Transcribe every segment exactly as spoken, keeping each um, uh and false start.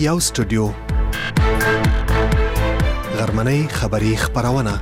یو سټوډیو غرمنۍ خبری خبرونه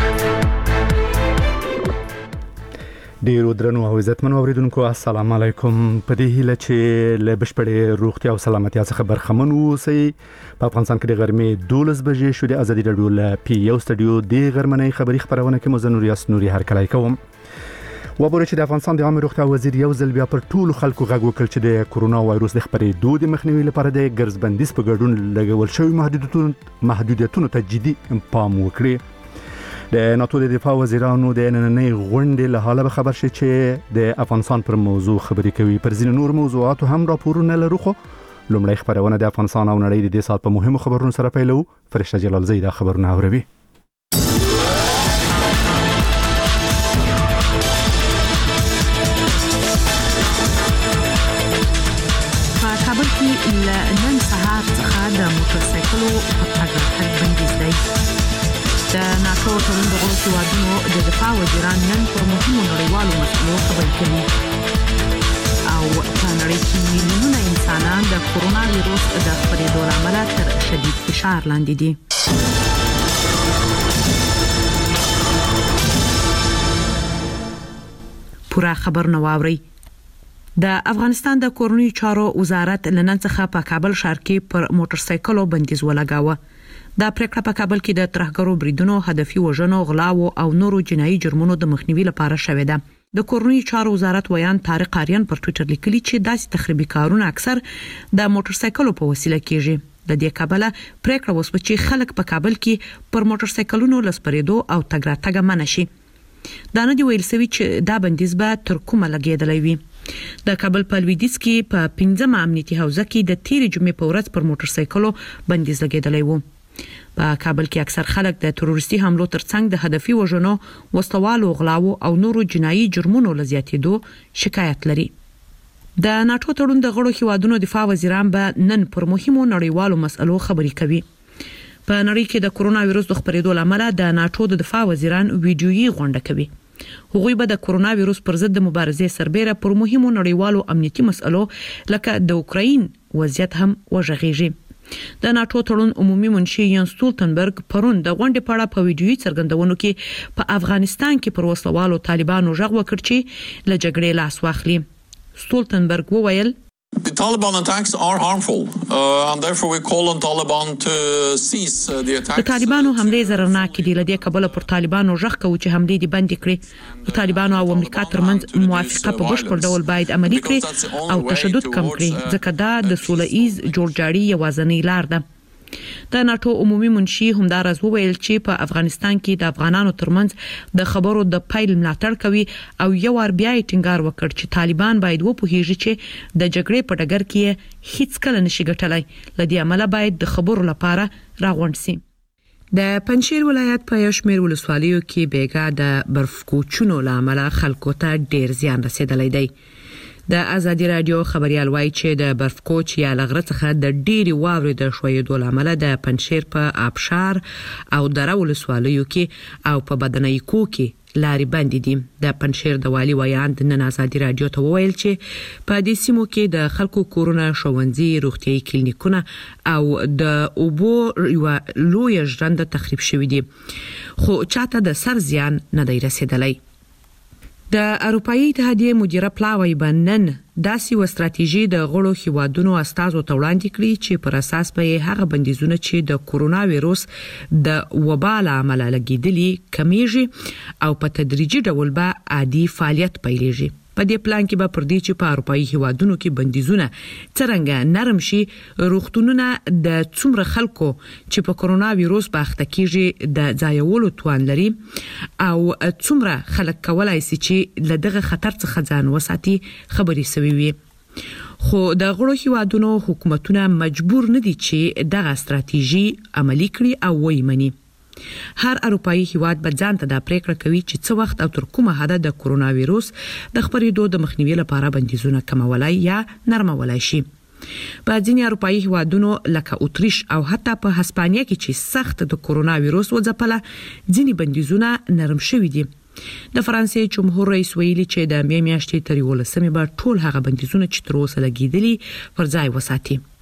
ډیرو درنو او عزتمنو اوریدونکو السلام علیکم. په دې هیله چې له بشپړې روغتیا او سلامتیا څخه برخمن اوسئ. په افغانستان کې د غرمې دولس بجې شو. د ازادي راډیو له پی یو سټوډیو د غرمنۍ خبری خبرونه کې مزنور یاس نوري هرکلای کوم. وبورې چې د افغانستان د عامه روغتیا وزیر یو ځل بیا پر ټولو خلکو غږ وکړ چې د کورونا وایروس د خپرېدو د مخنیوي لپاره د ګرځبندیز په ګډون لګول شوی محدودیتونو محدودیتونو ته جدي پام وکړي. د ناتو د دفاع وزیرانو د نننۍ غونډې له حاله به خبر شي چې د افغانستان پر موضوع خبرې کوي. پر ځینو نور موضوعاتو هم راپورونه لرو، خو لومړی خبرونه د افغانستان او نړۍ د دې سات په مهمو خبرونو سره پیلو. فرشته جلال زید خبرونه اوروي. نن سهار څخه د موټر سایکلو په تګ راتګ بندیز دی. د ناتو تړون د غړو هیوادونو د دفاع وزیران نن پر مهمو نړیوالو مسلو خبرې کوي او په نړۍ کې میلیونونه انسانان د کورونا وایروس د خپرېدو له امله تر شدید فشار لاندې دي. پوره خبرونه واورئ. د افغانستان د کورونی چارو وزارت لنن څخه په کابل ښار کې پر موټر سایکلو بندیز ولګاوه. دا پریکړه په کابل کې د ترهګرو بریدونو، هدفي وژنو، غلاو او نورو جنایي جرمونو د مخنیوي لپاره شوې ده. د کورونی چارو وزارت ویان طارق آریان پر ټوئیټر لیکلي چې داسې تخریبي کارونه اکثر د موټر سایکلو په وسیله کیږي. د دې کابل پریکړه وسوه چې خلک په کابل کې پر موټر سایکلونو لسپریدو او تګ راتګ منع شي. دا نه دی ویل شوی چې دا بندیز به تر کومه لګیدلی وي. د کابل په لویدیځ کې په پنځمه امنیتي حوزه کې د تیرې جمعې په ورځ پر موټر سایکلو بندیز لګیدلی و. په کابل کې اکثر خلک د تروریستي حملو ترڅنګ د هدفي وژنو، وسوالو، غلاو او نورو جنایي جرمونو لزیاتېدو شکایت لري. د ناتو تړون د غړو هیوادونو دفاع وزیران به نن پر مهمو نړیوالو مسلو خبرې کوي. په نړۍ کې د کورونا وایروس د خپرېدو لامل د ناتو د دفاع وزیران ویډیويي غونډه کوي. هغوی به د کورونا وایروس پر ضد د مبارزې سربېره پر مهمو نړیوالو امنیتي مسلو لکه د اوکراین وضعیت هم وژغېږي. د ناتو تړون عمومي منشي یان ستولتنبرګ پرون د غونډې په اړه په ویډیويي څرګندونو کې په افغانستان کې پر وسلوالو طالبانو غږ وکړ چې له جګړې لاس واخلي. ستولتنبرګ وویل The Taliban attacks are harmful uh, and therefore we call on Taliban to cease uh, the attacks. د طالبانو حمله زرناکې دي. لدې کابل پر طالبانو غږ کوي چې حمله دي بند کړي. د طالبانو او امریکا ترمنځ موافقه په بشپړ ډول باید عملي کړي او تشدد کم کړي، ځکه دا د سوله ایز جوړجاړي یوازینۍ لار ده. د ناتو عمومي منشي همدارز وویل چې په افغانستان کې د افغانانو ترمنځ د خبرو د پیل ملاتړ کوي او یو ور بیا ټینګار وکړ چې طالبان باید وپوهیږي چې د جګړې په ډګر کې هیڅ کله نشي ګټلای. لدې عمله باید د خبرو لپاره راغونډ شي. د پنجشیر ولایت په یو شمېر ولسوالیو کې بیګا د برف کوچونو له امله خلکو ته ډیر زیان رسیدلی دی. د ازادي رادیو خبريال وایي چې د برف کوچ یا لغړه څخه د ډېری واورې د شویدو لامل د پنجشیر په آبشار او دره ولسوالیو کې او په بدنایکو کې لارې بندې دي. د پنجشیر د والي ویان د نن ازادي رادیو ته وویل چې په دې سیمو کې د خلکو کورونه، ښوونځي، روغتیايي کلینیکونه او د اوبو یو لوی ژرنده تخریب شوې دي، خو چاته د سر زیان نه دی رسیدلی. د اروپאי اتحادیه مدیره پلاوی بنن داسې و استراتیژي د غړو هیوادونو استازو ته وړاندې کړي چې پر اساس به هغه بندیزونه چې د کورونا وایروس د وبا له امله لګیدلي کمیږي او په تدریجي ډول به عادي فعالیت پیلېږي. په دې پلان کې به پر دې چې په اروپאי هیوادونو کې بندیزونه څرنګه نرم شي، روغتونونه د څومره خلکو چې په کورونا وایروس باخته کیږي د ځایولو توان لري او څومره خلک کولای شي چې له دغه خطر څخه ځان وساتي خبري سوي وي. خو د غړو هیوادونو حکومتونه مجبور نه دي چې دغه استراتیژي عملي کړي او وایمني. هر اروپאי هیواد به ځان ته د پریکړه کوي چې څو وخت او تر کومه حد د کورونا وایروس د خپرېدو د مخنیوي لپاره بندیزونه کمولای یا نرمولای شي. په ځینې اروپאי هیوادونو لکه اتریش او حتی په هسپانیا کې چې سخت د کورونا وایروس وځپله ځینې بندیزونه نرم شوي دي. د فرانسې جمهور رئیس ویلي چې د مې میاشتې تر یولسمې به ټول هغه بندیزونه چې تر اوسه لګیدلي پر ځای وساتي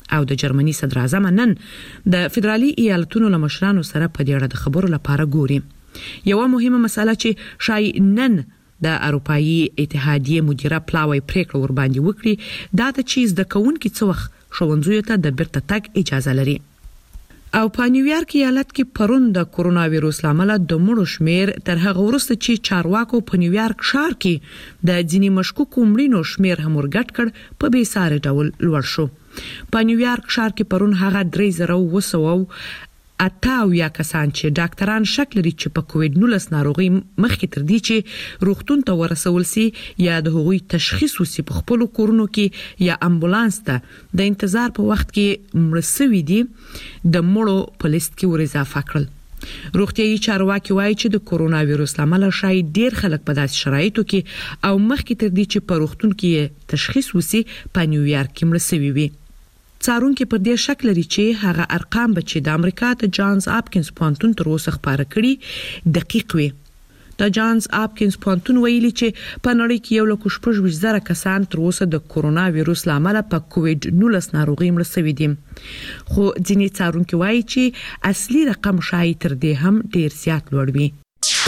او د جرمني صدر اعظم نن د فدرالي ایالتونو لمشرانو سره په دې اړه د خبرو لپاره ګوري. یو مهمه مسله چې شای نن د اروپאי اتحادیه مدیره پلاوی پریکړه ور باندې وکړي دا د چیز د کونکي څوخ ښوونځیو ته د بیرته تګ اجازه لري. او په نیویارک ایالت کې پرون د کورونا وایروس لامل د مړو شمیر تر هغه وروسته چې چارواکو په نیویارک ښار کې د ځینی مشکوکو مړینو شمیر هم ورګټ کړ په بې ساري ډول لوړ شو. په نیویارک ښار کې پرون هغه درې زره و سوه اتاو یا کسان چې ډاکټران شک لري چې په کووډ نولس ناروغي مخکې تر دې چې روغتون ته ورسول سي یا د هغوی تشخیص وسی په خپل کورونو کې یا امبولانس ته د انتظار په وخت کې مرسوي دي د مړو په لیست کې ور اضافه کړل. روغتيایي چارواکي وایي چې د کورونا وایروس لامل شاید ډیر خلک په داسې شرایطو کې او مخکې تر دې چې په روغتون کې تشخیص وسی په نیویارک کې مرسوي وي. څارونکو پر دې شک لري چې هغه ارقام به چې د امریکا ته جانز اپکینز پونتون تر اوسه خبره کړي دقیق وي. د جانز اپکینز پونتون ویلي چې په نړۍ کې یو لک شپږ زره کسان تر اوسه د کورونا وایروس لامل په کووډ نولس ناروغي مړ شوي دي. خو ځینې څارونکو وایي چې اصلي رقم شاید تر دې هم ډیر زیات لوړ وي.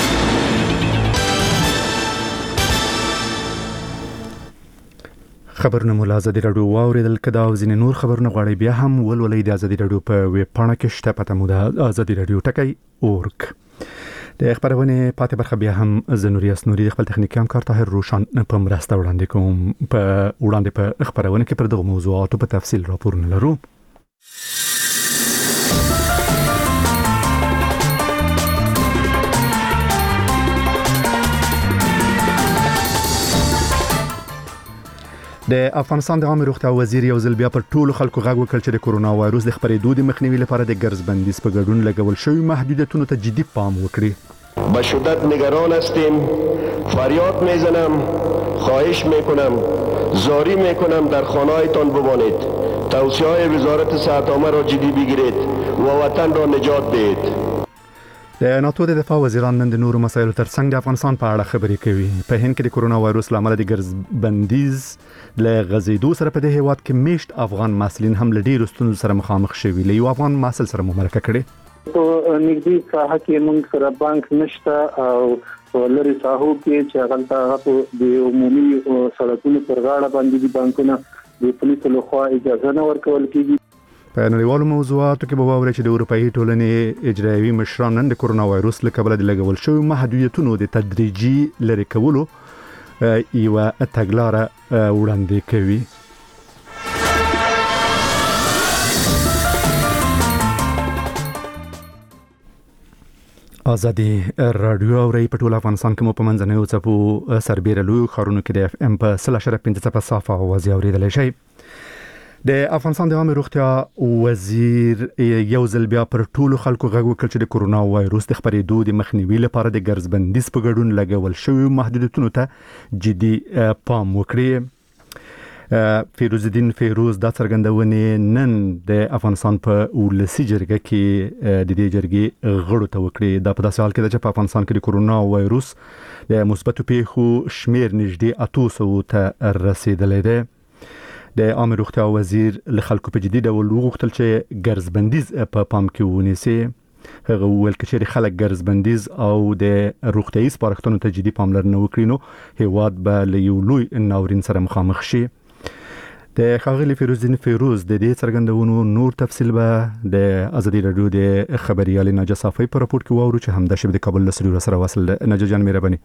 خبرونه مولا ازادي رادیو واوریدل کدا او ځینې نور خبرونه غواړي بیا هم ولولې د ازادي رادیو په ویب پاڼه کې شته پته مو د ازادي رادیو ټکی اورګ. د خبرونه پاتې برخه بیا هم زنوریاس نوري د خپل تخنیکی همکار طاهر روشن په مرسته وړاندې کوم. په وړاندې په خبرونه کې پر دغه موضوعاتو په تفصیل راپورونه لرو. د افغانستان د عامه روغتیا وزیر یو ځل بیا پر ټولو خلکو غږ وکړ چې د کورونا وایروس د خپرېدو د مخنیوي لپاره د ګرځبندیز په ګډون لګول شوی محدودیتونو ته جدي پام وکړي. به شدت نگران هستیم. فریاد میزنم، خواهش میکنم، زاری میکنم در خانه‌هایتان بمانید. توصیه‌های وزارت صحت عامه را جدی بگیرید و وطن را نجات دهید. د ناتو د دفاع وزیران نن د نورو مسایلو ترڅنګ د افغانستان په اړه خبرې کوي. په هند کې د کورونا وایروس لامل د ګرځبندیز له غزیدو سره په دې هیواد کې میشت افغان مسلین هم له ډیرو ستونزو سره مخامخ شوي. له یو افغان مسل سره مرکه کړي. په نږدې ساحه کې موږ سره بانک نشته او لری ساحو کې چې هغه د عمومي سړکونو پر غاړه باندې دي بانکونه د پولیسو لخوا اجازه نه ورکول کیږي. په نړیوالو موضوعاتو کې به واوري چې د اروپאי ټولنې اجرایوي مشران نن د کورونا وایروس له کبله د لګول شوی محدودیتونو د تدریجي لری کولو یو تګلاره وړاندې کوي. ازادي رادیو اوري په ټول افغانستان کې مو په منځنوي چپو سربېره لوی خارونو کې د اف ام په صفر شپږ پنځه په صافه او اوریدل شي. د افغانستان د عامه روغتیا وزیر یو ځل بیا پر ټولو خلکو غږ وکړ چې د کورونا وایروس د خپرېدو د مخنیوي لپاره د ګرځبندیز په ګډون لګول شوی محدودیتونو ته جدي پام وکړي. فیروز الدین فیروز د څرګندونې نن د افغانستان په ولسی جرګه کې د دې جرګې غړو ته وکړي. د په داسې حال کې چې په افغانستان کې د کورونا وایروس د مثبتو پیښو شمیر نږدې اته سوه ته رسیدلی دی. د عامه روغتیا وزیر له خلکو په جدي ډول وغوښتل چې ګرځبندیز په پام کې ونیسي. هغه وویل چې خلک ګرځبندیز او د روغتیايي سپارښتنو ته جدي پاملرنه وکړي نو هیواد به له یو لوی ناورین سره مخامخ شي. د ښاغلي فیروز الدین فیروز د دې څرګندونو نور تفصیل به د ازادي رادیو د خبريال نجا صافي په راپور کې واورو چې همدا شب د کابل له سره وصل. نجا جان مهرباني.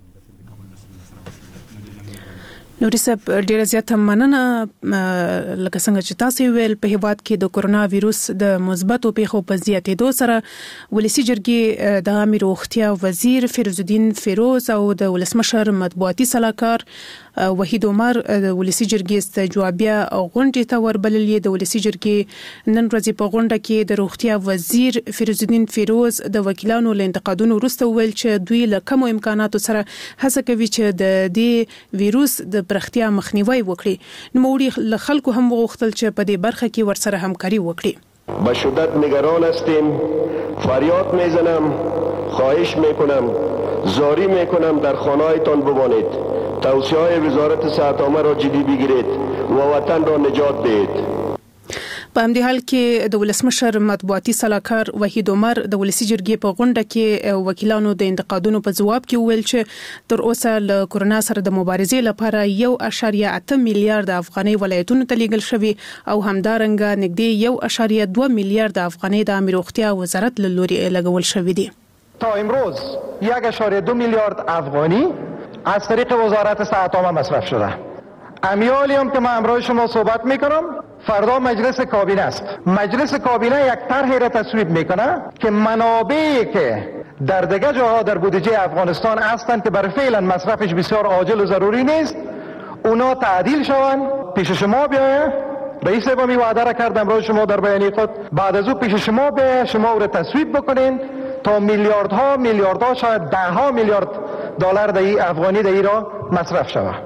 نوري صاحب ډیره زیاته مننه. لکه څنګه چې تاسو ویل په هیواد کې د کورونا وایروس د مثبتو پیښو په زیاتېدو سره ولسی جرګې د عامه روغتیا وزیر فیروز الدین فیروز او د ولسمشر مطبوعاتي صلاحکار وحید عمر د ولسی جرګې استجوابیه غونډې ته وربللې. د ولسی جرګې نن ورځې په غونډه کې د روغتیا وزیر فیروز الدین فیروز د وکیلانو له انتقادونو وروسته ویل چې دوی له کمو امکاناتو سره هڅه کوي چې د دې وایروس د پرختیا مخنیوي وکړي. نو موږ له خلکو هم وغوښتل چې په دې برخه کې ورسره همکاري وکړي. به شدت نگران هستیم. فریاد میزنم، خواهش میکنم، زاری میکنم در خانه‌هایتان بمانید. توصیه‌های وزارت صحت عامه را جدی بگیرید و وطن را نجات دهید. په همدې حال کې د ولسمشر مطبوعاتي سلاکار وحید عمر د ولسی جرګې په غونډه کې وکیلانو د انتقادونو په جواب کې ویل چې تر اوسه له کورونا سره د مبارزې لپاره یو اشاریه اته میلیارډ افغانۍ ولایتونو ته لیږل شوی او همدارنګه نږدې یو اشاریه دوه میلیارډ افغانۍ د امیر روغتیا وزارت له لوري لګول شوی دی. تا امروز یک اشاریه دو میلیارد افغانی از طریق وزارت صحت عامه مصرف شده. امیالی هم که من امروز شما صحبت میکنم فردا مجلس کابینه است. مجلس کابینه یک طرحی را تصویب میکنه که منابعی که در دیگه جاها در بودجه افغانستان هستند که برای فعلا مصرفش بسیار عاجل و ضروری نیست اونا تعدیل شوند پیش شما بیاید. رئیس بامی وعده را کرد امروز شما در بیانیه خود بعد از او پیش شما بیاید شما او را تصویب بکنین تا میلیاردها میلیاردها شاید ده ها میلیارد دلار د افغانی د ایران مصرف شوه.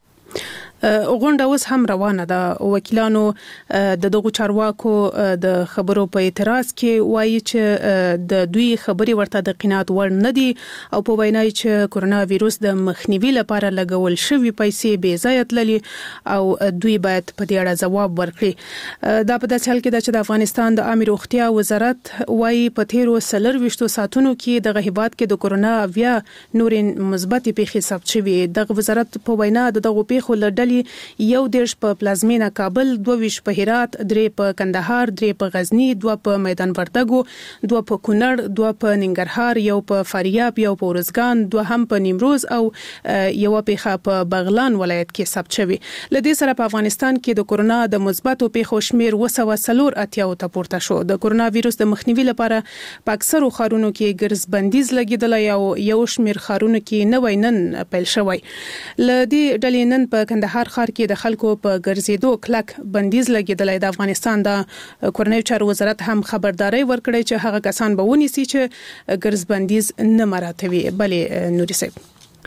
غونډه اوس هم روانه ده. وکیلانو د دغو چارواکو د خبرو په اعتراض کې وایي چې د دوی خبري ورته د قناعت وړ نه دي او په وینای چې کورونا وایروس د مخنیوي لپاره لګول شوی پیسې بې ځای تللي او دوی باید په دې اړه ځواب ورکړي. دا په داسې حال کې ده چې د افغانستان د عامه روغتیا وزارت وایي په تیرو څلور ویشتو ساعتونو کې د هیواد کې د کورونا بیا نورې مثبت پیښې ثبت شوې. د وزارت په وینا دغه پیښو له یو دیش په پلازمینه کابل، دوه ویش په هرات، درې په کندهار، درې په غزنی، دوه په میدان وردګو، دوه په کونړ، دوه په ننګرهار، یو په فاریاب، یو په ورزګان، دوه هم په نیمروز او یو په په بغلان ولایت کې ثبت شوی. لدې سره په افغانستان کې د کورونا د مثبتو پیښو شمیر وسوه څلور اتیا ته پورته شو. د کورونا وایروس د مخنیوي لپاره په اکثرو ښارونو کې ګرځ بندیز لګیدل او یو شمیر ښارونو کې نوې نن پیل شوی. لدې ډلې نن په کندهار خار کې د خلکو په ګرځېدو کلک بندیز لګیدلای. د افغانستان د کورنۍ چارو وزارت هم خبرداري ورکړې چې هغه کسان به ونیسي چې ګرځ بندیز نه مراته وي. بلې نوري صاحب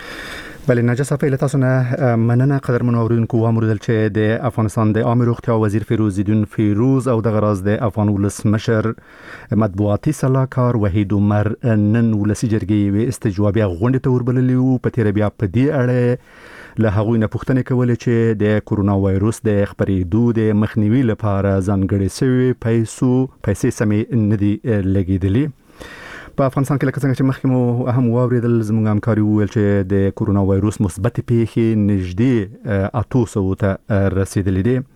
بله نجس په تاسو نه مننه قدرمن اوریدونکو و امر دل چې د افغانستان د عامه روغتیا وزیر فیروز الدین فیروز او د غراز د افغان ولسمشر مطبوعاتي سلاکار وحید عمر نن ولسی جرګې استجوابي غونډه ته وربللی او په تیر بیا په دې اړه له هغوی نه پوښتنه کولې چې د کورونا وایروس د خپرېدو د مخنیوي لپاره ځانګړې شوی پیسو پیسې سمې نه دي لګېدلې. په افغانستان کې لکه څنګه چې مخکې مو هم واوریدل زموږ همکاري وویل چې د کورونا وایروس مثبت پیښې نږدې اتو سوو ته رسېدلې دي.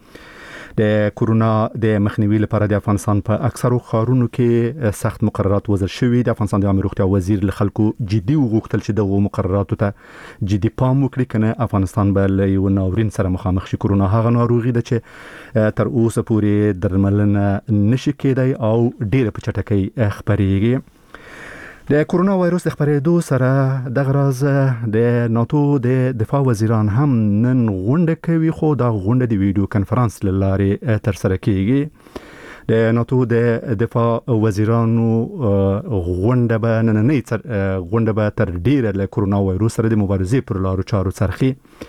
د کورونا د مخنیوي لپاره د افغانستان په اکثرو ښارونو کې سخت مقررات وضع شوي. د افغانستان د عامه روغتیا وزیر له خلکو جدي وغوښتل چې دغه مقرراتو ته جدي پام وکړي کنه افغانستان به له یو ناورین سره مخامخ شي. کورونا هغه ناروغي ده چې تر اوسه پورې درملنه نشي کېدای او ډېر په چټکۍ خپرېږي. د کورونا وایروس د خپرېدو سره د غراز د ناتو د دفاع وزیران هم نن غونډه کوي خو دا غونډه د ویډیو کانفرنس لاره تر سره کیږي. د ناتو د دفاع وزیرانو غونډه به نن نه غونډه به تر ډیره له کورونا وایروس سره د مبارزې پر لارو چارو څرخي.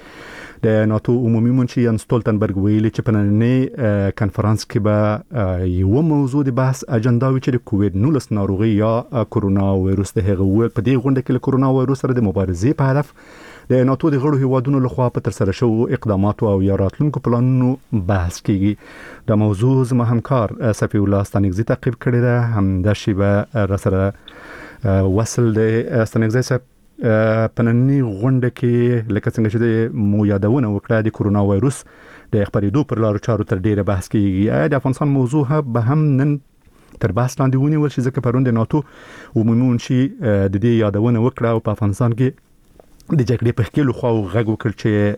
د ناتو عمومي منشي یان ستولتنبرګ ویلي چې په نننۍ کانفرنس کې به یو موضوع د بحث اجنډا وي چې د کووډ نولس ناروغي یا کورونا وایروس د هغه ویل په دې غونډه کې له کورونا وایروس سره د مبارزې په هدف د ناتو د غړو هیوادونو لخوا په تر سره شوو اقداماتو او یا راتلونکو پلانونو بحث کیږي. د موضوع زما همکار صفی الله ستانګزي تعقیب کړی ده. هم د شیبه را سره وصل د ستانګزي صاحب په نننۍ غونډه کې لکه څنګه چې مو یادونه وکړه د کورونا وایروس د خپرېدو پر لارو چارو تر ډیره بحث کیږي. د افغانستان موضوع به هم نن تر بحث لاندې ونیول شي ځکه پرون د ناتو عمومي منشي د دې یادونه وکړه او په افغانستان کې د جګړې په ښکېلو خواو غږ وکړ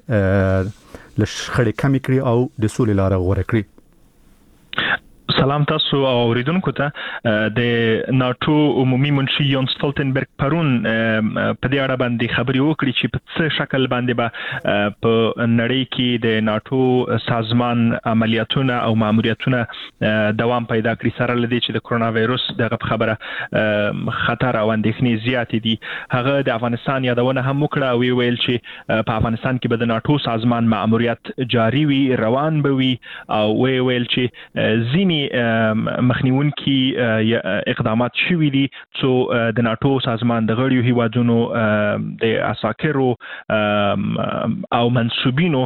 چې له شخړې کمې کړي او د سولې لاره غوره کړي. سلام تاسو او اوریدونکو ته. د ناتو عمومي منشي یان ستولتنبرګ پرون په دې اړه باندې خبري وکړي چې په څه شکل باندې به په نړۍ کې د ناتو سازمان عملیاتونه او ماموریتونه دوام پیدا کړي سره لدی چې د کورونا وایروس دغه خبره خطر او اندېښنې زیاتې دي. هغه د افغانستان یادونه هم وکړه او ویل چې په افغانستان کې به د ناتو سازمان ماموریت جاری وي، روان به وي او ویل چې ځینی ځاني مخنیونکي اقدامات شوي دي څو د ناتو سازمان د غړیو هیوادونو د اساکرو او منسوبینو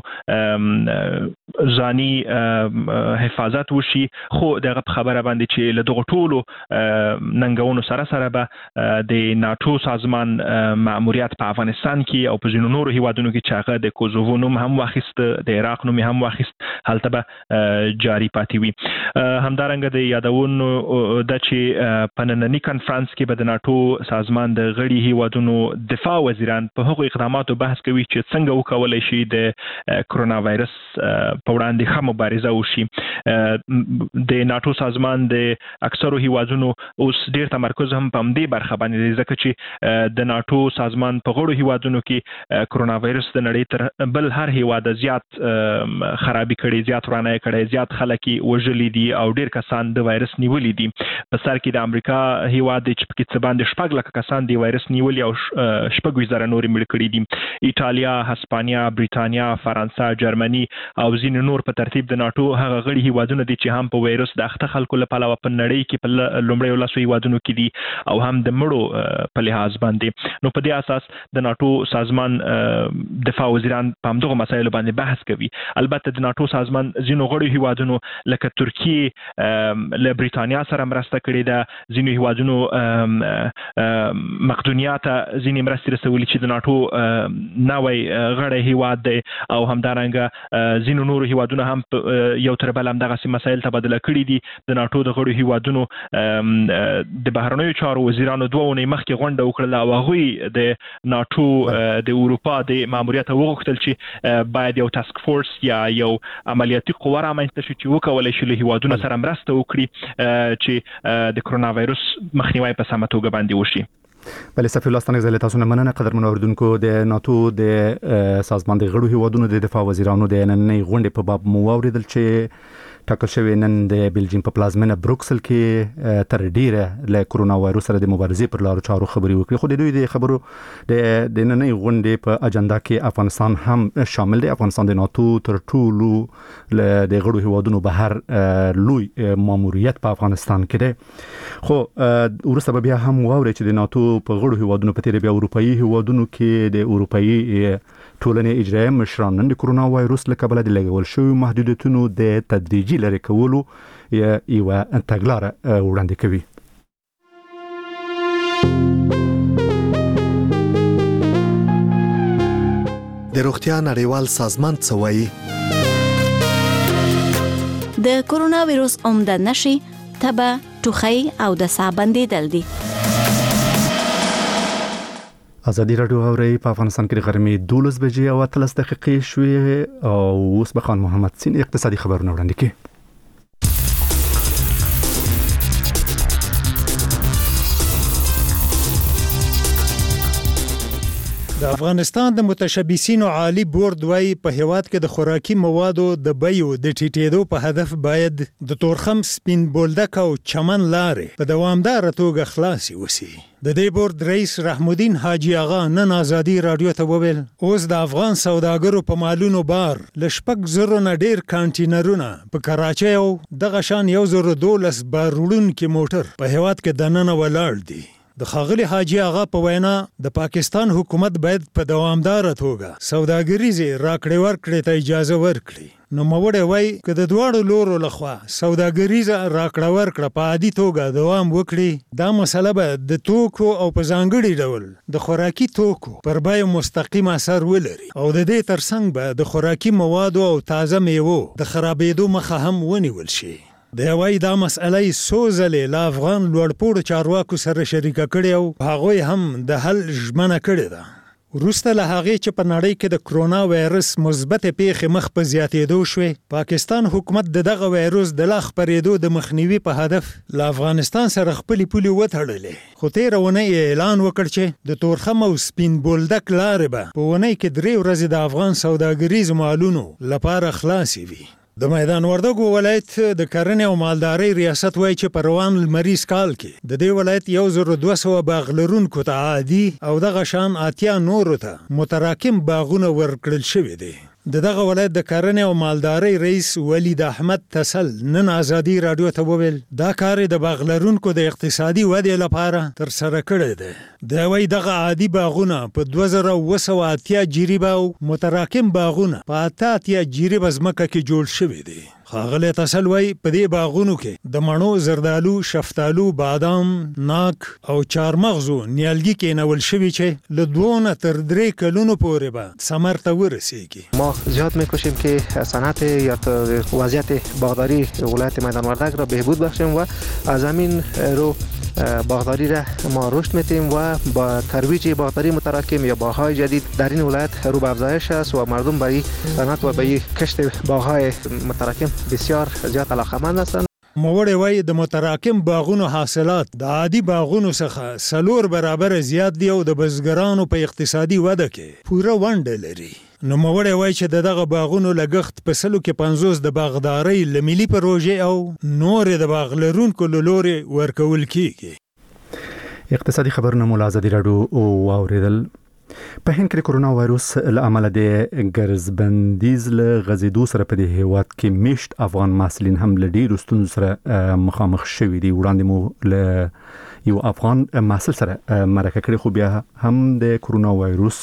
ځاني حفاظت وشي خو دغه خبره باندې چې له دغه ټولو ننګونو سره سره به د ناتو سازمان مأموریت په افغانستان کې او په ځینو نورو هیوادونو کې چې هغه د کوزوو نوم هم واخیست د عراق نوم هم واخیست هلته به جاری پاتې وي. همدارنګه د یادونو د چې په نننی کانفرنس کې به د ناتو سازمان د غړي هیوادونو دفاع وزیران په هغو اقداماتو بحث کوي چې څنګه وکولای شي د کرونا وایرس په وړاندې ښه مبارزه وشي. د ناتو سازمان د اکثرو هیوادونو اوس ډیر تمرکز هم په دې برخه باندې دی ځکه چې د ناتو سازمان په غړو هیوادونو کې کرونا وایرس د نړۍ تر بل هر هیواد زیات خرابي کړي، زیات ورانه کړي، زیات خلک وژلي دي او ډیر کسان د وایرس نیولي دي. په سر کې د امریکا هیواد چې په کې باندې شپږ لک کسان د وایرس نیولي او شپږ زره نور مړ کړي دي. ایتالیا، هسپانیا، بریټانیا، فرانسه، جرمني او ځینې نور په ترتیب د ناتو هغه غړي هیوادونه دي چې هم په وایرس د اخته خلکو لپاره په نړۍ کې په لومړی ولسو هیوادونو کې دي او هم د مړو په لحاظ باندې. نو په دې اساس د ناتو سازمان دفاع وزیران په همدغه مسایلو باندې بحث کوي. البته د ناتو سازمان ځینو غړي هیوادونو لکه ترکیه له بریټانیا سره مرسته کړې ده، ځینو هیوادونو مقدونیا ته ځینې مرستې رسولي چې د ناتو نوی غړی هیواد دی او همدارنګه ځینو نورو هیوادونو هم یو تر بل همدغسې مسایل تبادله کړي دي. د ناتو د غړو هیوادونو د بهرنیو چارو وزیرانو دوه اونۍ مخکې غونډه وکړله او هغوی د ناتو د اروپا د ماموریت وغوښتل چې باید یو ټاسک فورس یا یو عملیاتي قوه رامنځته شي چې وکولی شي له هیوادونو سره مرسته وکړي چې د کرونا وایرس مخنیوی په سمه توګه باندې وشي. بله صفی الله ستانه زله تاسو نه مننه قدرمن اوریدونکو. د ناتو د سازمان د غړو هیوادونو د دفاع وزیرانو د نننۍ غونډې په باب مو واوریدل چې ټاکل شوی نن د بلجیم په پلازمینه بروکسل کې تر ډیره له کرونا وایرس سره د مبارزې پر لارو چارو خبري وکړي. خو د دوی د خبرو د د نننۍ غونډې په اجنډا کې افغانستان هم شامل دی. افغانستان د ناتو تر ټولو د غړو هیوادونو بهر لوی ماموریت په افغانستان کې دی. خو ورسره بیا هم واوري چې د ناتو په غړو هیوادونو په تیر بیا اروپאי هیوادونو کې د اروپאי ټولنې اجرایي مشران نن د کرونا وایرس له کبله د لګول شوی محدودیتونو د تدریجي لري کولو یو تګلاره وړاندې کوي. د روغتیا نړیوال سازمان څه وایي؟ د کرونا وایرس عمده نشي تبه، ټوخی او د ساه بندیدل دي. ازادي رادیو اوري په افغانستان کې د غرمې دولس بجې او اتلس دقیقې شوې او اوس به خان محمد سین اقتصادي خبرونه وړاندې کوي. د افغانستان د متشبثینو عالی بورډ وايي په هیواد کې د خوراکي موادو د بیو د ټیټېدو په هدف باید د تورخم، سپین بولدک او چمن لارې په دوامداره توګه خلاصې وسی. د دې بورډ رئیس رحم الدین حاجی آغا نن ازادي رادیو ته وویل اوس د افغان سوداګرو په مالونو بار ل شپږ زره نه ډیر کانټینرونه په کراچۍ او دغه شان یو زره دولس بارولونکي موټر په هیواد کې دننه ولاړ دي. د خاغلی حاجی آغا په وینا د پاکستان حکومت باید په دوامداره توګه سوداګریزي راکړې ورکړې ته اجازه ورکړي. نو موړې وای چې د دواړو لورو لخوا سوداګریزه راکړه ورکړه په عادي توګه دوام وکړي. دا مسله به د توکو او په ځانګړي ډول د خوراکي توکو پر بیو مستقیم اثر ولري او د دې ترڅنګ به د خوراکي موادو او تازه میوو د خرابېدو مخه هم ونیول شي. د هوای دا مسئله سوزلې لا افغان لوړپوړو چارواکو سره شریکه کړي او هغوی هم د حل ژمنه کړې ده. وروسته له هغې چې په نړۍ کې د کرونا وایرس مثبتې پیښې مخ په زیاتېدو شوې، پاکستان حکومت د دغه وایرس د لا خپرېدو د مخنیوي په هدف له افغانستان سره خپلې پولې وتړلې. خو تېره اونۍ اعلان وکړ چې د تورخم او سپین بولدک لارې به په اونۍ کې درې ورځې د افغان سوداګریزو مالونو لپاره خلاصې وي. د میدان وردګو ولایت د کرنې او مالدارۍ ریاست وایي چې په روان لمریز کال کې د دې ولایت یو زره دوه سوه باغ لرونکو ته عادي او دغه شان اتیا نورو ته متراکم باغونه ورکړل شوي دي. د دغه ولایت د کرنې او مالدارۍ رئیس ولید احمد تسل نن ازادي رادیو ته وویل دا کار د باغلرونکو د اقتصادي ودې لپاره تر سره کړی دی دا وایي دغه عادي باغونه په دوه زره اوه سوه اتیا جریبه او متراکم باغونه په اته اتیا جریبه ځمکه کې جوړ شوي دي. ښاغلی تسل وایي په دې باغونو کې د مڼو، زردالو، شفتالو، بادام، ناک او چارمغزو نیالګي کېنول شوي چې له دوه نه تر درې کلونو پورې به ثمر ته ورسیږي. ما زیاد میکوشیم که صنعت یا وضعیت باغداری ولایت میدان وردک را بهبود بخشیم و از همین رو باغداری را ما رشد میدیم و با ترویج باغداری متراکم یا باغ‌های جدید در این ولایت رو به افزایش است و مردم برای صنعت و برای کشت باغ‌های متراکم بسیار زیاد علاقه‌مند هستند. موړی وایي د متراکم باغونو حاصلات د عادي باغونو څخه څلور برابر زیات دي او د بزګرانو په اقتصادي وده کې پوره ونډه لري. نو موړی وایي چې د دغه باغونو لګښت په سلو کې پنځوس د باغدارۍ له ملي پروژې او نور د باغ لرونکو له لورې ورکول کیږي. اقتصادي خبرونه مو له ازادي راډیو واوریدل. په هند کې د کرونا وایروس له امله د ګرځبندیز له غځېدو سره په دې هیواد کې میشت افغان محصلین هم له ډېرو ستونزو سره مخامخ شوي دي. وړاندې مو له یو افغان محصل سره مرکه کړې خو بیا هم د کرونا وایروس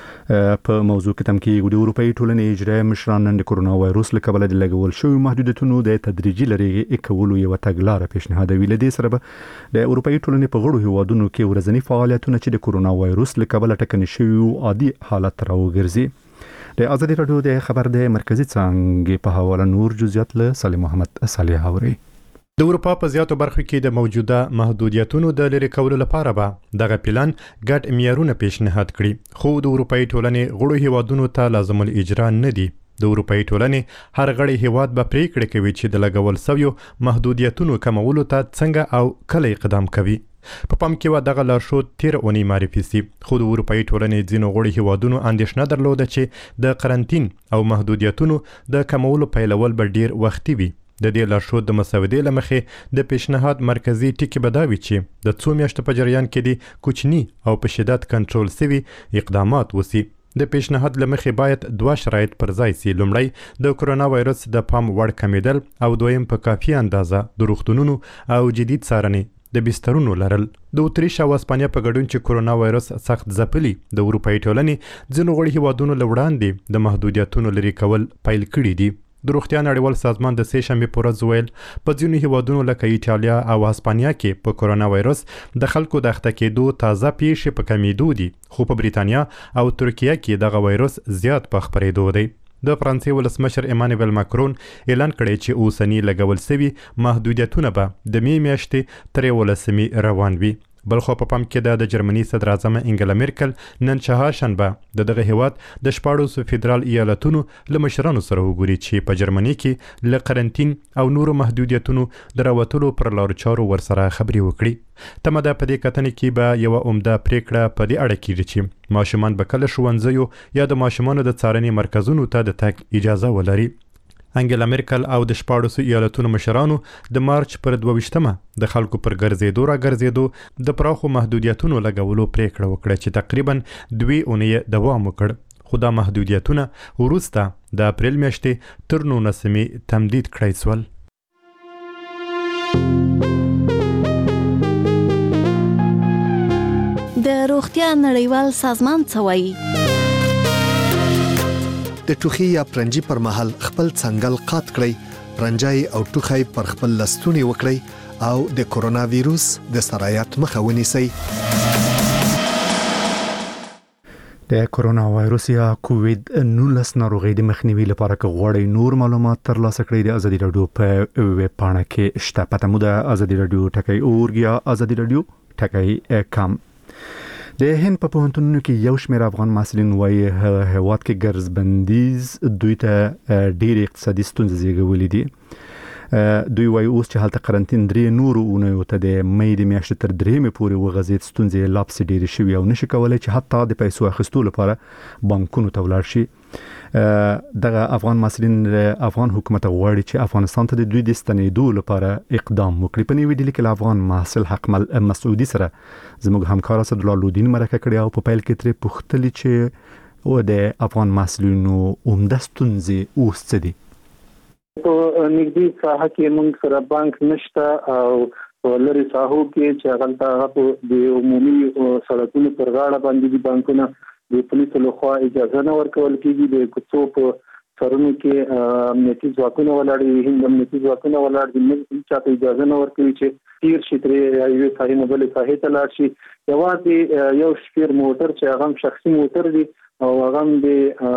په موضوع کې تم کې د اروپאי ټولنې اجرایي مشران نن د کرونا وایروس له کبله د لګول شوی محدودیتونو د تدریجي لرې کولو یو تګلاره پیشنهادوي. له دې سره به د اروپאי ټولنې په غړو هیوادونو کې ورځنی فعالیتونه چې د کرونا وایروس له کبله ټکني شوي عادي حالت راوګرځي. د ازادي راډیو د خبر د مرکزی څانګې په حواله نور جزئیات له سالم محمد صالح اوري. د اروپا په زیاتو برخو کې د موجوده محدودیتونو د لرې کولو لپاره به دغه پلان ګډ معیارونه پیشنهاد کړي، خو د اروپאי ټولنې غړو هیوادونو ته لازم الاجرا نه دي. د اروپאי ټولنې هر غړی هیواد به پریکړه کوي چې د لګول شویو محدودیتونو کمولو ته څنګه او کله اقدام کوي. په پام کې و دغه لارښود تیر اونۍ معرفي سي، خو د اروپאי ټولنې ځینو غړي هیوادونو اندېښنه درلوده چې د قرنطین او محدودیتونو د کمولو پیلول به ډیر وختي وي. د دې لارښود د مسودې له مخې د پیشنهاد مرکزی ټکی به دا وي چې د څو میاشتو په جریان کې د کوچني او په شدت کنټرول سوي اقدامات وسی. د پیشنهاد له مخې باید دوه شرایط پر ځای سي. لومړی د کرونا وایرس د پام وړ کمیدل او دویم په کافي اندازه د روغتونونو او جدید څارنې د بسترونو لرل. د اتریش او اسپانیا په ګډون چې کرونا وایرس سخت ځپلي، د اروپאי ټولنې ځینو غړي هیوادونو له وړاندې د محدودیتونو لرې کول پیل کړي دي. د روغتیا نړیوال سازمان د سې شنبې په ورځ ویل په ځینو هیوادونو لکه ایټالیا او اسپانیا کې په کرونا وایرس د خلکو د اخته کېدو تازه پیښې په کمیدو دي، خو په بریتانیا او ترکیه کې دغه وایرس زیات په خپرېدو دی. د فرانسې ولسمشر ایمانوئل ماکرون اعلان کړی چې اوسنی لګول شوي محدودیتونه به د می میاشتې تر یولسمې روان وي. بلخو په پام کې د جرمني صدر اعظم انګلا میرکل نن چهارشنبه د دغه هیواد د شپاړسو فدرال ایالتونو له مشرانو سره وګوري چې په جرمني کې له قرنطین او نورو محدودیتونو د راوتلو پر لارو چارو ورسره خبرې وکړي. تمه ده په دې کتنې کې به یوه عمده پریکړه په دې اړه کیږي چې ماشومان به کله ښوونځیو یا د ماشومانو د څارنې مرکزونو ته د تګ اجازه ولري. انګلا میرکل او د شپاړسو ایالتونو مشرانو د مارچ پر دوه ویشتمه د خلکو پر ګرځېدو را ګرځېدو د پراخو محدودیتونو لګولو پریکړه وکړه چې تقریبا دوی اونۍ دوام وکړ، خو دا محدودیتونه وروسته د اپریل میاشتې تر نولسمې تمدید کړای سول. د روغتیا نړیوال سازمان څه وایي؟ د ټوخي یا پرنجي پر مهال خپل څنګل قات کړئ، پرنجای او ټوخی پر خپل لستونی وکړئ او د کرونا وایروس د سرایت مخه ونیسئ. د کرونا وایروس یا کووید نولس ناروغي د مخنیوي لپاره که غواړئ نور معلومات ترلاسه کړئ د ازادي راډیو په ویب پاڼه کې شته. پته مو د ازادي راډیو ټکی اورګ یا ازادي راډیو ټکی کام. د هند په پوهنتونونو کې یو شمېر افغان محصلین وایي هیواد کې ګرځبندیز دوی ته ډېرې اقتصادي ستونزې زیږولې دي. دوی وایي اوس چې هلته قرنطین درې نورو اونیو ته د مې د میاشتې تر درېیمې پورې وغځېد، ستونزې لا پسې ډېرې شوي او نشي کولی چې حتی د پیسو اخیستو لپاره بانکونو ته ولاړ شي. دغه افغان محصلین افغان حکومت غواړي چې افغانستان ته د دوی د ستنېدو لپاره اقدام وکړي. په نوې ډیلي کې له افغان محصل حقمل مسعودي سره زموږ همکار اسدالله لودین مرکه کړې او په پیل کې ترې پوښتلي چې او د افغان محصلینو عمده ستونزې اوس څه دي؟ په نږدې ساحه کې موږ سره بانک نشته او لري ساحو کې چې هغه په د عمومي سړکونو پر غاړه باندې دي بانکونه د پولیسو لخوا اجازه نه ورکول کېږي د کوڅو په سرونو کې امنیتي ځواکونه ولاړ دي هند امنیتي ځواکونه ولاړ دي موږ چاته اجازه نه ورکوي چې تیر شي ترې یو ځای نه بل ځای ته لاړ شي یوازې یو شپیر موټر چې هغه شخصي موټر دی او هغه د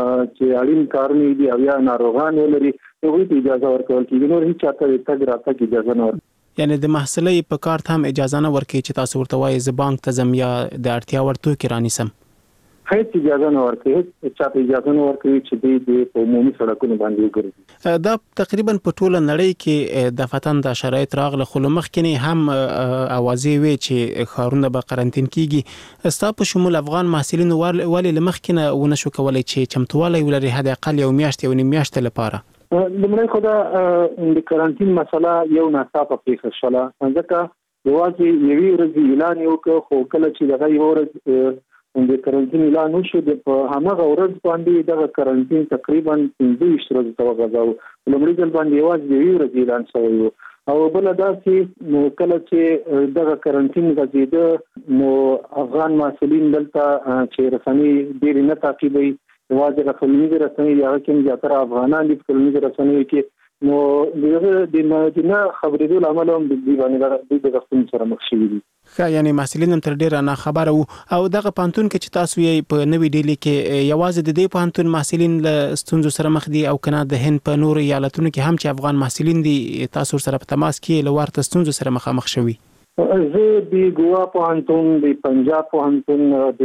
چې اړین کارونه دي او یا ناروغان ولري هغه ته اجازه ورکول کېږي نو هیڅ چاته تګ راتګ اجازه نه ورکوي. یعنی د محصلې په کار ته هم اجازه نه ورکوي چې تاسو ورته وایي ز بانک ته زم یا د اړتیا ورته کې رانیسم؟ هیڅ اجازه نه ورکوي، هیڅ چاته اجازه نه ورکوي چې د عمومي سړکونو باندې وګرځي. دا تقریبا په ټوله نړۍ کې د فتن د شرایط راغله خو مخکې هم اوازې وي چې خارونه به قرنټین کیږي. ستاسو په شمول افغان محصلینو ولې لمخکې ونه شو کولای چې چمتووالی ولري حد اقل یو میاشت یو نیم میاشت لپاره؟ لمړی خو دا د قرنټین مسله یو ناڅاپه پیښه شوه ځکه یوازې یوې ورځې اعلان یې وکړ خو کله چې دغه یو ورځ د قرنټین اعلان وشو په هماغه ورځ باندې دغه قرنټین تقریبا پنځه ویشت ورځې ته وغځاوه. لومړي ځل باندې یوازې یوې ورځې اعلان شوی و او بله داسې نو کله چې دغه قرنټین غځېده نو افغان محصلین دلته چې رسنۍ ډېرې نه تعقیبوي یوازې د ټولنیزې رسنۍ هغه کې زیاتره افغانان دي په ټولنیزې رسنیو کې نو دغه د نه خبرېدو له امله هم د دې باندې د ستونزو سره مخ شوي دي. ښه یعنی محصلین هم تر ډیره نه خبره وو او دغه پانتون کې چې تاسو یې په نوې ډیلي کې یوازې د دې پانتون محصلین له ستونزو سره مخ دي او کنه د هند په نور ایالتونو کې هم چې افغان محصلین دي تاسو سره په تماس کې له ورته ستونزو سره مخامخ شوي؟ زه د ګوا پوهنتون د پنجاب پوهنتون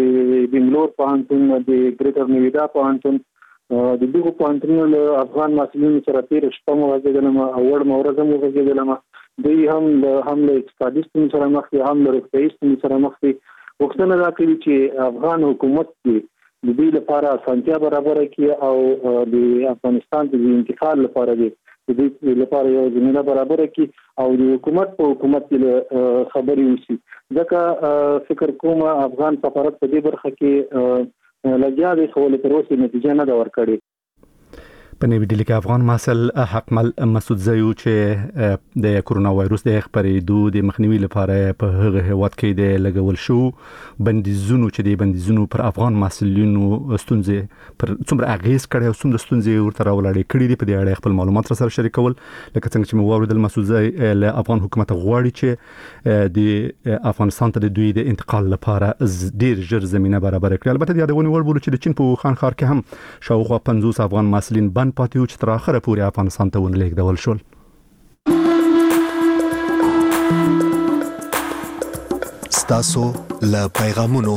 د بنگلور پوهنتون د ګریټر نویدا پوهنتون د دغه پوهنتونونو له افغان محصلینو سره تیر شپه مو غږېدلم او وړ مو ورځ مو غږېدلم دوی هم له هم له اقتصادي ستونزو سره مخ دي هم له روغتیايي ستونزو سره مخ دي. وختونه دا کوي چې افغان حکومت د دې لپاره اسانتیا برابر کړي او د افغانستان د انتقال لپاره دی د دې لپاره یو زمينه برابر کړي او د حکومت په حکومت کې خبري وشي ځکه فکر کوم افغان سفارت په دې برخه کې لګیا دی خو له تر اوسه نتیجه نه دا ورکړي. په نوې ډیلي کې افغان محصل حقمل مسعود زیو چې د کرونا وایروس د خپرېدو د مخنیوي لپاره په هغه هیواد کې د لګول شو بندیزونو چې د بندیزونو پر افغان محصلینو ستونزې پر څومره اغیز کړي او څومره ستونزې ورته راولاړې کړي دي په دې اړه خپل معلومات سره شریکول لکه څنګه چې مو واوریدل مسعود زی له افغان حکومت غواړي چې د افغانستان ته د دوی د انتقال لپاره ډیر ژر زمينه برابر کړي. البته د یادونه ور بوله چې د چین په ووخان ښار کې هم شاوخوا پنځوس افغان محصلین بند پاتې و چې تر اخره پورې افغانستان ته ونلېږدول شول. ستاسو له پیغامونو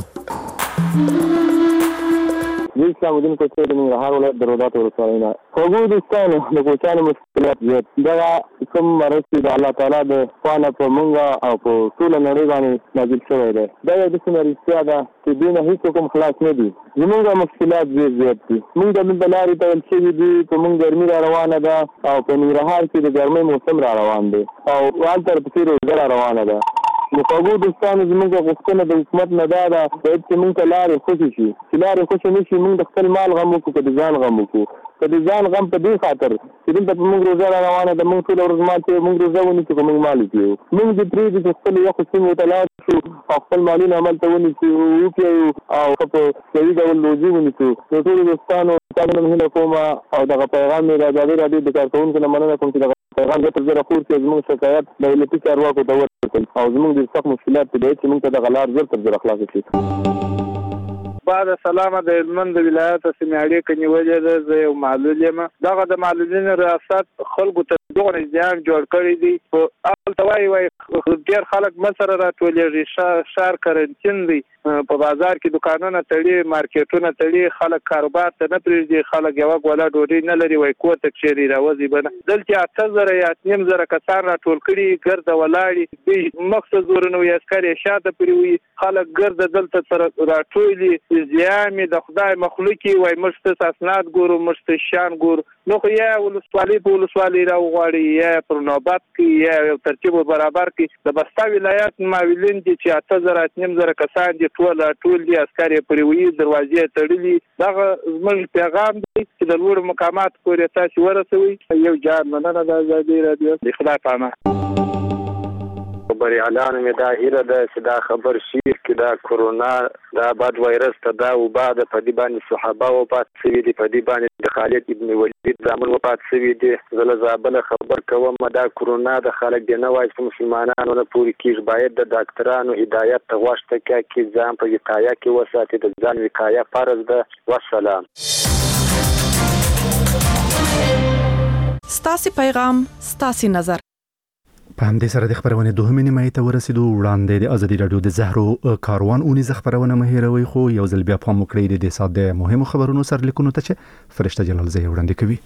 زه اسلام الدین کوچر د ننګرهار ولایت د روداتو ولسوالۍ نه. خوږو دوستانو د کوچیانو مشکلات زیات دغه کوم مرض چې د الله تعالی د خوا نه په موږ او په ټوله نړۍ باندې نازل شوی دی دا یو داسې رښتیا ده چې دوی نه هېڅ کوم خلاص نه دي. زموږ مشکلات ډېر زیات دي. موږ د دلته لارې ته ویل شوي دي په موږ ګرمي را روانه ده او په ننګرهار کې د ګرمۍ موسم را روان دی او هلته ورپسې روژه را روانه ده. نو خوږو دوستانو زموږ غوښتنه د حکومت نه دا ده باید چې موږ ته لارې خوشې شي چې لارې خوشې نه شي موږ د خپل مال غم وکړو که د ځان غم وکړو که د ځان غم په دې خاطر چې دلته په موږ روژه را روانه ده موږ ټوله ورځ مال چې موږ روژه ونیسو که موږ مال وپیو موږ دې پرېږدو چې خپلو یخو سیمو ته لاړ شو او خپل مالونه هملته ونیسو وپیو او ښه په صحیح ډول روژې ونیسو. نو ټولو دوستانو تاسو نه هیله کوم او دغه پیغام مې د ازادۍ راډیو د کارکوونکو نه مننه کوم چې دغه پیغام زه تر زره خور چې زموږ شکایت د دولتي چارواکو ته ورکړل او زموږ د سخت مشکلات په دی چې موږ ته دغه لار زر تر زره خلاصه شي. بعد سلامه د هلمند ولایت سیمې اړیکه نیولې ده زه یو معلول یم. دغه د معلولینو ریاست خلکو ته دغه نظام جوړ کړی دی په هلته وایي وایي ډېر خلک مه سره راټولېږي ښار قرنټین دی په بازار کې دوکانونه تړي مارکیټونه تړي خلک کاروبار ته نه پرېږدي خلک یوه ګوله ډوډۍ نه لري وایي کور ته کښېني راوځي به نه. دلته اته زره یا نیم زره کسان راټول کړي ګرده ولاړي دوی مخته زورونه وي عسکر یې شاته پرې وي خلک ګرده دلته سره راټولي زیامې د خدای مخلوقي وایي موږ ستاسو اسناد ګورو موږ ستاسو شیان ګورو. نو خو یا ولسوالۍ په ولسوالۍ راوغواړي یا پر نوبت کې یا یو ترتیب برابر کړي. د بستا ولایت معاولین دي چې اته زره نیم زره کسان دي ټول ټول دي عسكر پرې وی دروازې تړلې دا زموږ پیغام دی چې د لوړ مقامات پورې تاسو ورسوي یو جان مننه د ازادي رادیو د خدای پامه خبر اعلان مې دا هیره ده چې دا خبر شي چې دا کورونا دا باد وایرس ته دا او بعد په دې باندې صحابه او پات سوي دي په دې باندې د خالد ابن ولید زامن او پات سوي دي زله زابل خبر کوم دا کورونا د خلک دی نه وایي چې مسلمانانو نه پوری کیږي باید د ډاکټرانو هدایت ته غوښته کوي چې ځان په وقایه کې وساتي د ځان وقایه فرض ده. والسلام. ستاسو پیغام ستاسو نظر. په همدې سره د خبرونه دوهمې نیمه ته ورسېدو. وړاندې د ازادي رادیو د زهرو کاروان اونیز خبرونه مهیروي خو یو ځل بیا په مکړې د ساده مهمو خبرونو سر لیکونو ته چې فرشته جلال زه وړاندې کوي.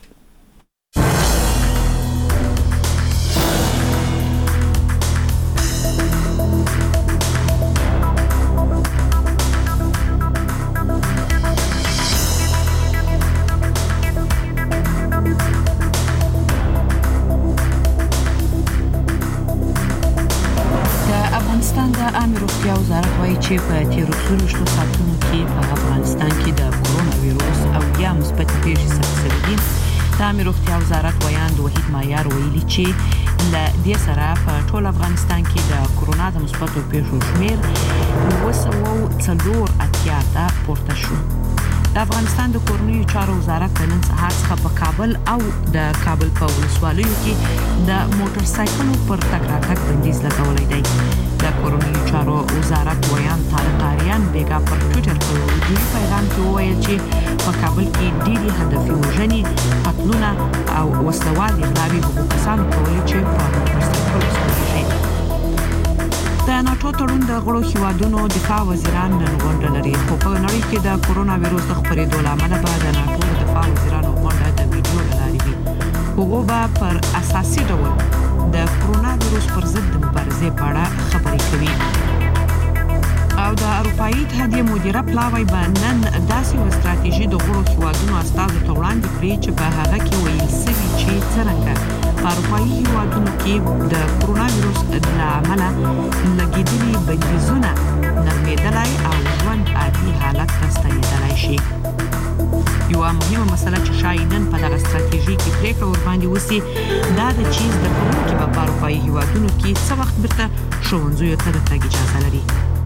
چې په تیرو څلوېښتو ساعتونو کې په افغانستان کې د کورونا وایرس او یا مثبت پیښې ثبت شوې دي. د عامه روغتیا وزارت ویاند وحید مایار ویلي چې له دې سره په ټول افغانستان کې د کورونا د مثبتو پیښو شمېر اووه سوه څلور اتیا ته پورته شو. د افغانستان د کورنیو چارو وزارت نن سهار څخه په کابل او د کابل په ولسوالیو کې د موټر سایکلونو پر تګ راتګ بندیز لګولی دی. د کورنیو چارو وزارت ویان طارق آریان بیګا پر ټویټر په ویډیو پیغام کې وویل چې په کابل کې ډېری هدفي وژنې، قتلونه او وسلوال اغلاوي هغو کسانو کولې چې په موټر سایکل سپارېږي. د ناټو تړون د غړو هیوادونو دفاع وزیران نن غونډه لري، خو په نړۍ کې د کورونا وایرس د خپرېدو له امله به د ناټو د دفاع وزیرانو غونډه د ویډیو له لارې وي. هغوی به پر اساسي ډول د کورونا وایرس پر ضد د مبارزې په اړه خبرې کوي. او د اروپایي اتحادیې مدیره پلاوی به نن داسې یوه ستراتیژي د غړو هیوادونو استازو ته وړاندې کړي چې په هغه کې ویل سوي چې څرنګه په اروپایي هیوادونو کې د کورونا وایرس له امله لګېدلي بندیزونه نرمېدلی او ژوند عادي حالت ته ستنېدلی شي. یوه مهمه مسله چې ښایي نن په دغه ستراتیژي کې پرېکړه ورباندې وسي دا ده چې زده کوونکي به په اروپایي هیوادونو کې څه وخت بیرته ښوونځیو ته د تګ اجازه لري.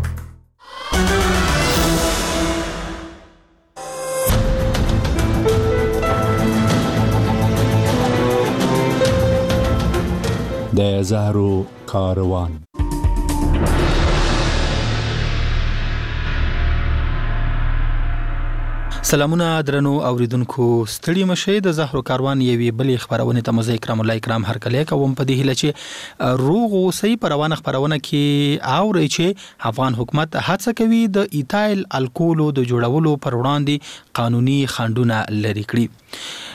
د زهرو کاروان. سلامونه درنو اوریدونکو، ستړي مشه د زهرو کاروان یوې بلې خبرونه ته مزه کرام الله کرام هر کله کوم په دې هله چې روغ او صحیح پروانه خبرونه کې اوري چې افغان حکومت هڅه کوي د ایتایل الکولو د جوړولو پر وړاندې قانوني خنډونه لري کړي.